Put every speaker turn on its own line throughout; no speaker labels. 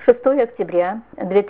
6 октября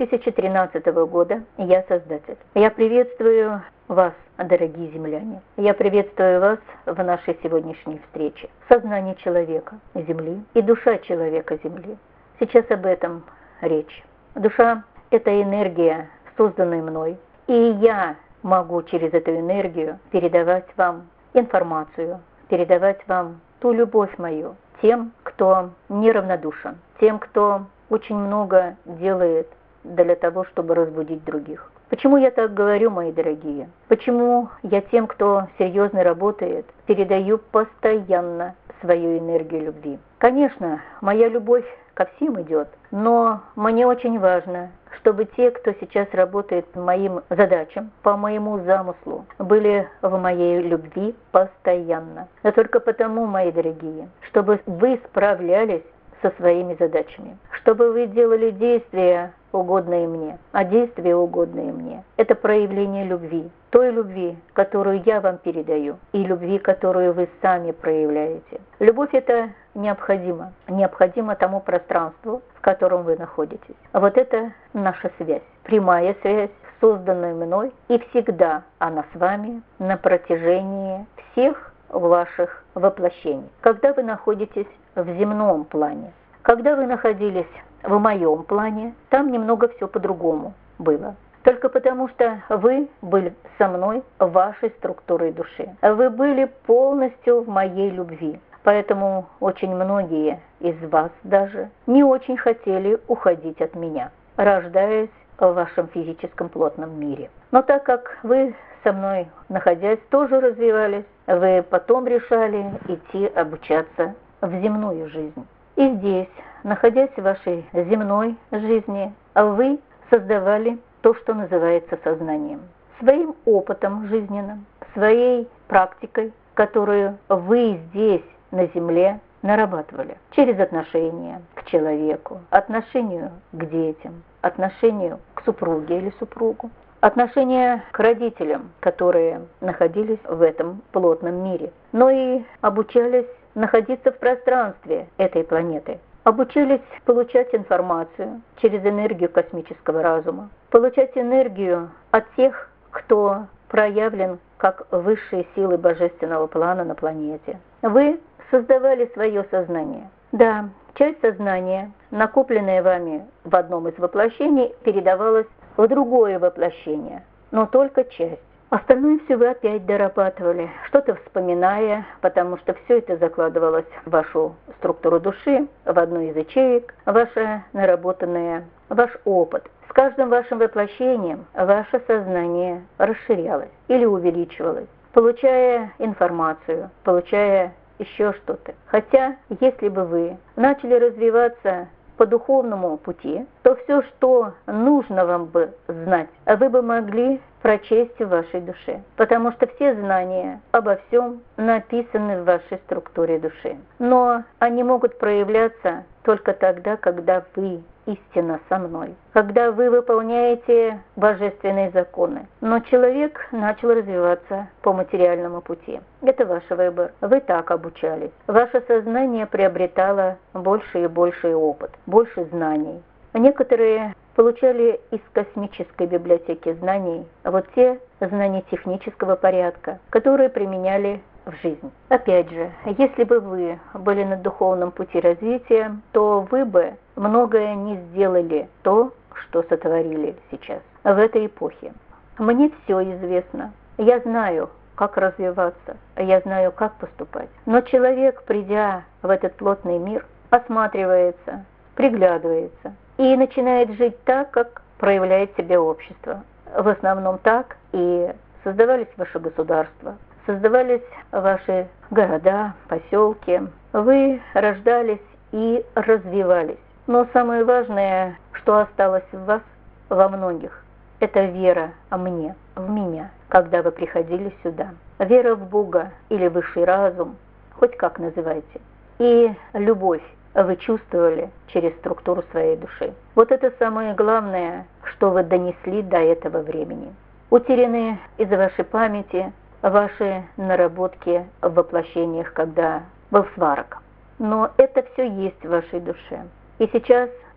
2013 года. Я Создатель. Я приветствую вас, дорогие земляне. Я приветствую вас в нашей сегодняшней встрече. Сознание человека Земли и душа человека Земли. Сейчас об этом речь. Душа – это энергия, созданная мной, и я могу через эту энергию передавать вам информацию, передавать вам ту любовь мою тем, кто неравнодушен, тем, кто очень много делает для того, чтобы разбудить других. Почему я так говорю, мои дорогие? Почему я тем, кто серьезно работает, передаю постоянно свою энергию любви? Конечно, моя любовь ко всем идет, но мне очень важно, чтобы те, кто сейчас работает по моим задачам, по моему замыслу, были в моей любви постоянно. Но только потому, мои дорогие, чтобы вы справлялись со своими задачами, чтобы вы делали действия, угодные мне. А действия, угодные мне, это проявление любви. Той любви, которую я вам передаю, и любви, которую вы сами проявляете. Любовь это необходимо. Необходимо тому пространству, в котором вы находитесь. А вот это наша связь. Прямая связь, созданная мной, и всегда она с вами на протяжении всех ваших воплощений. Когда вы находитесь в земном плане, когда вы находились в моем плане, там немного все по-другому было. Только потому, что вы были со мной в вашей структуре души. Вы были полностью в моей любви. Поэтому очень многие из вас даже не очень хотели уходить от меня, рождаясь в вашем физическом плотном мире. Но так как вы со мной, находясь, тоже развивались, вы потом решали идти обучаться в земную жизнь. И здесь, находясь в вашей земной жизни, вы создавали то, что называется сознанием. Своим опытом жизненным, своей практикой, которую вы здесь, на земле, нарабатывали. Через отношение к человеку, отношению к детям, отношению к супруге или супругу, отношение к родителям, которые находились в этом плотном мире, но и обучались находиться в пространстве этой планеты. Обучились получать информацию через энергию космического разума, получать энергию от тех, кто проявлен как высшие силы божественного плана на планете. Вы создавали свое сознание. Да, часть сознания, накопленная вами в одном из воплощений, передавалась в другое воплощение, но только часть. Остальное все вы опять дорабатывали, что-то вспоминая, потому что все это закладывалось в вашу структуру души, в одну из ячеек, ваше наработанное, ваш опыт. С каждым вашим воплощением ваше сознание расширялось или увеличивалось, получая информацию, получая еще что-то. Хотя, если бы вы начали развиваться по духовному пути, то все, что нужно вам бы знать, вы бы могли прочесть в вашей душе. Потому что все знания обо всем написаны в вашей структуре души. Но они могут проявляться только тогда, когда вы истинно со мной, когда вы выполняете божественные законы. Но человек начал развиваться по материальному пути. Это ваш выбор. Вы так обучались. Ваше сознание приобретало больше и больше опыт, больше знаний. Некоторые получали из космической библиотеки знаний вот те знания технического порядка, которые применяли в жизнь. Опять же, если бы вы были на духовном пути развития, то вы бы многое не сделали то, что сотворили сейчас, в этой эпохе. Мне все известно. Я знаю, как развиваться, я знаю, как поступать. Но человек, придя в этот плотный мир, осматривается, приглядывается и начинает жить так, как проявляет себя общество. В основном так и создавались ваши государства, создавались ваши города, поселки. Вы рождались и развивались. Но самое важное, что осталось в вас, во многих, это вера мне, в меня, когда вы приходили сюда. Вера в Бога или высший разум, хоть как называйте. И любовь вы чувствовали через структуру своей души. Вот это самое главное, что вы донесли до этого времени. Утеряны из вашей памяти ваши наработки в воплощениях, когда был сварок. Но это все есть в вашей душе. И сейчас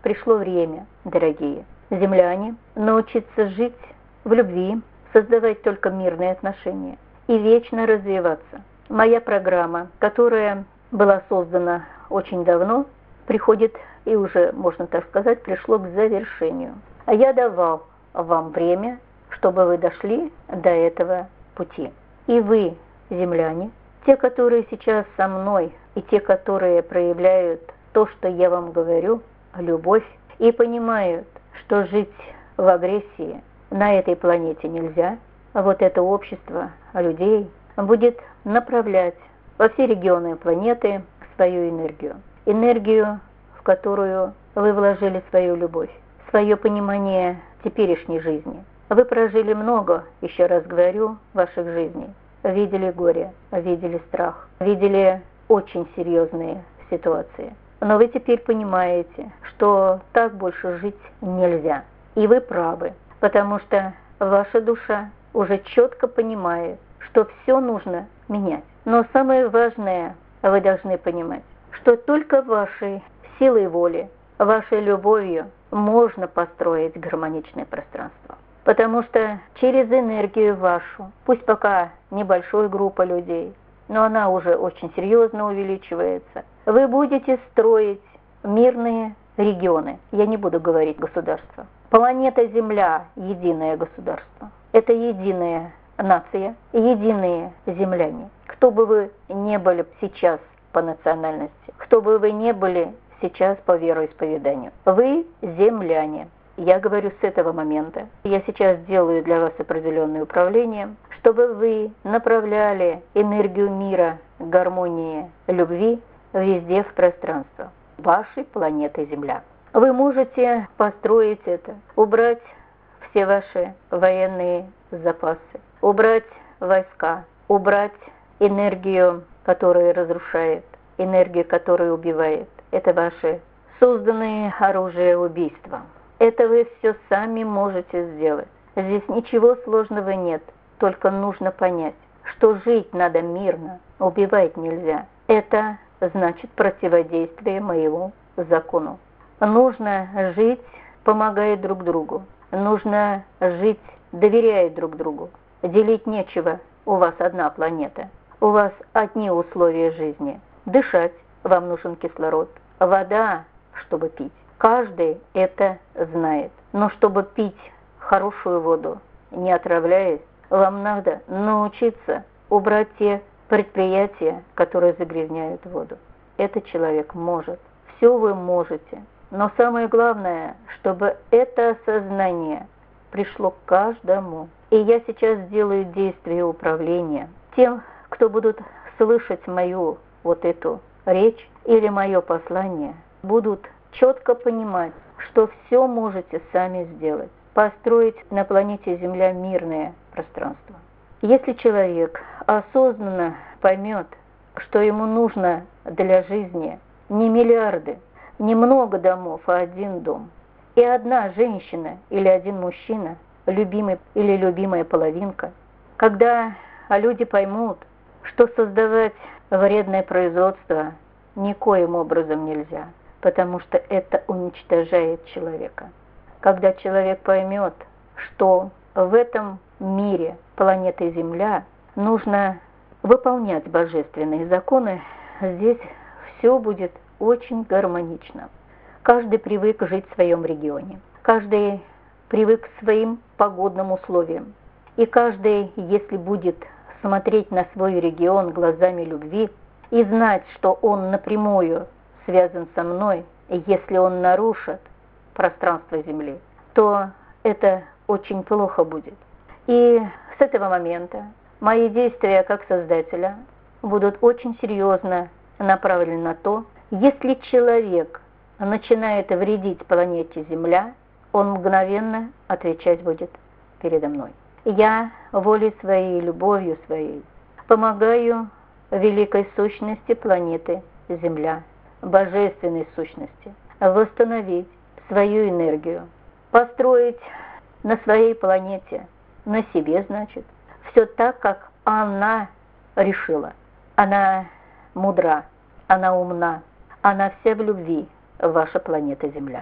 пришло время, дорогие земляне, научиться жить в любви, создавать только мирные отношения и вечно развиваться. Моя программа, которая была создана очень давно, приходит и уже, можно так сказать, пришло к завершению. А я давал вам время, чтобы вы дошли до этого пути. И вы, земляне, те, которые сейчас со мной, и те, которые проявляют то, что я вам говорю, любовь, и понимают, что жить в агрессии на этой планете нельзя, а вот это общество людей будет направлять во все регионы планеты свою энергию. Энергию, в которую вы вложили свою любовь, свое понимание теперешней жизни. Вы прожили много, еще раз говорю, ваших жизней. Видели горе, видели страх, видели очень серьезные ситуации. Но вы теперь понимаете, что так больше жить нельзя. И вы правы, потому что ваша душа уже четко понимает, что все нужно менять. Но самое важное, вы должны понимать, что только вашей силой воли, вашей любовью можно построить гармоничное пространство. Потому что через энергию вашу, пусть пока небольшой группа людей, но она уже очень серьезно увеличивается, вы будете строить мирные регионы. Я не буду говорить государства. Планета Земля – единое государство. Это единая нация, единые земляне. Кто бы вы ни были сейчас по национальности, кто бы вы ни были сейчас по вероисповеданию, вы земляне. Я говорю с этого момента. Я сейчас делаю для вас определенное управление, чтобы вы направляли энергию мира, гармонии, любви везде в пространство вашей планеты Земля. Вы можете построить это, убрать все ваши военные запасы, убрать войска, убрать энергию, которая разрушает, энергию, которая убивает. Это ваши созданные оружия убийства. Это вы все сами можете сделать. Здесь ничего сложного нет, только нужно понять, что жить надо мирно, убивать нельзя. Это значит противодействие моему закону. Нужно жить, помогая друг другу. Нужно жить, доверяя друг другу. Делить нечего, у вас одна планета. У вас одни условия жизни. Дышать вам нужен кислород. Вода, чтобы пить. Каждый это знает. Но чтобы пить хорошую воду, не отравляясь, вам надо научиться убрать те предприятия, которые загрязняют воду. Этот человек может. Все вы можете. Но самое главное, чтобы это осознание пришло к каждому. И я сейчас делаю действие управления. Тем, кто будут слышать мою вот эту речь или мое послание, будут четко понимать, что все можете сами сделать. Построить на планете Земля мирное пространство. Если человек осознанно поймет, что ему нужно для жизни не миллиарды, не много домов, а один дом, и одна женщина или один мужчина, любимый или любимая половинка, когда люди поймут, что создавать вредное производство никоим образом нельзя, потому что это уничтожает человека. Когда человек поймет, что в этом мире планеты Земля нужно выполнять божественные законы, здесь все будет очень гармонично. Каждый привык жить в своем регионе, каждый привык к своим погодным условиям. И каждый, если будет смотреть на свой регион глазами любви и знать, что он напрямую связан со мной, и если он нарушит пространство Земли, то это очень плохо будет. И с этого момента мои действия как Создателя будут очень серьезно направлены на то, если человек начинает вредить планете Земля, он мгновенно отвечать будет передо мной. Я волей своей, любовью своей помогаю великой сущности планеты Земля, божественной сущности, восстановить свою энергию, построить на своей планете, на себе, значит, все так, как она решила. Она мудра, она умна, она вся в любви, ваша планета Земля.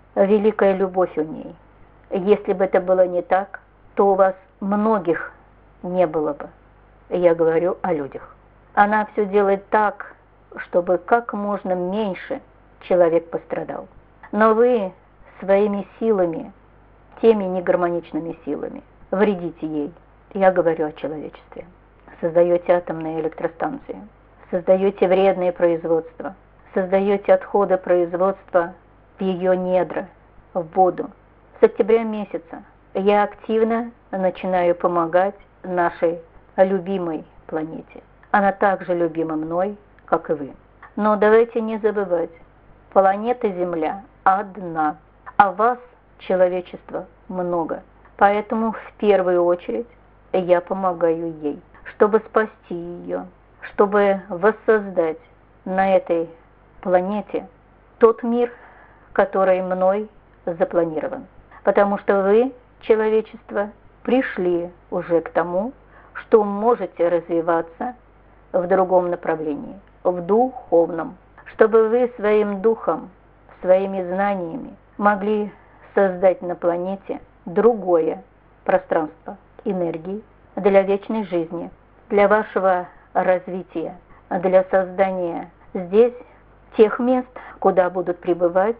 великая любовь у ней. Если бы это было не так, то у вас многих не было бы. Я говорю о людях. Она все делает так, чтобы как можно меньше человек пострадал. Но вы своими силами, теми негармоничными силами, вредите ей. Я говорю о человечестве. Создаете атомные электростанции, создаете вредные производства, создаете отходы производства в ее недра, в воду. С октября месяца я активно начинаю помогать нашей любимой планете. Она также любима мной, как и вы. Но давайте не забывать, планета Земля одна, а вас, человечество, много. Поэтому в первую очередь я помогаю ей, чтобы спасти ее, чтобы воссоздать на этой планете тот мир, который мной запланирован. Потому что вы, человечество, пришли уже к тому, что можете развиваться в другом направлении, в духовном, чтобы вы своим духом, своими знаниями могли создать на планете другое пространство энергии для вечной жизни, для вашего развития, для создания здесь тех мест, куда будут прибывать,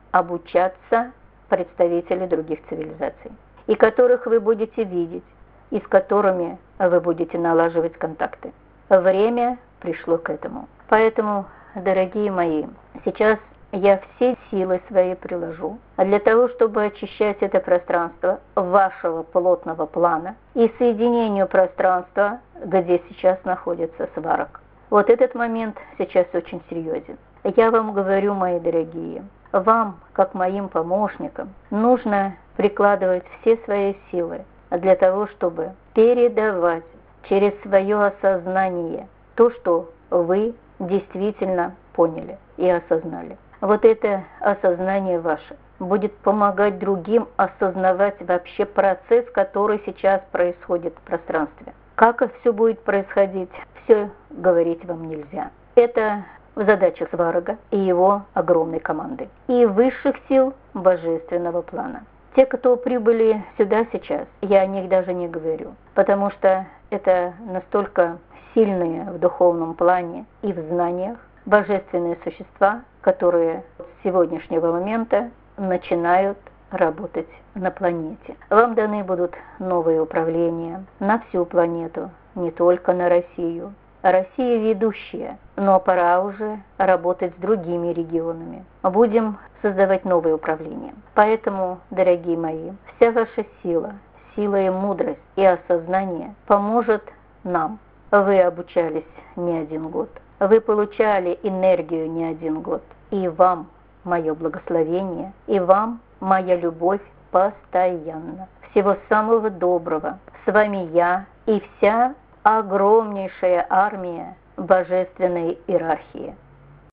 обучаться представители других цивилизаций, и которых вы будете видеть, и с которыми вы будете налаживать контакты. Время пришло к этому. Поэтому, дорогие мои, сейчас я все силы свои приложу для того, чтобы очищать это пространство вашего плотного плана и соединению пространства, где сейчас находится сварок. Вот этот момент сейчас очень серьезен. Я вам говорю, мои дорогие, вам, как моим помощникам, нужно прикладывать все свои силы для того, чтобы передавать через свое осознание то, что вы действительно поняли и осознали. Вот это осознание ваше будет помогать другим осознавать вообще процесс, который сейчас происходит в пространстве. Как все будет происходить, все говорить вам нельзя. Это в задачах Сварога и его огромной команды. И высших сил божественного плана. Те, кто прибыли сюда сейчас, я о них даже не говорю, потому что это настолько сильные в духовном плане и в знаниях божественные существа, которые с сегодняшнего момента начинают работать на планете. Вам даны будут новые управления на всю планету, не только на Россию. Россия ведущая, но пора уже работать с другими регионами. Будем создавать новые управления. Поэтому, дорогие мои, вся ваша сила, сила и мудрость и осознание поможет нам. Вы обучались не один год. Вы получали энергию не один год. И вам мое благословение, и вам моя любовь постоянно. Всего самого доброго. С вами я и вся огромнейшая армия божественной иерархии.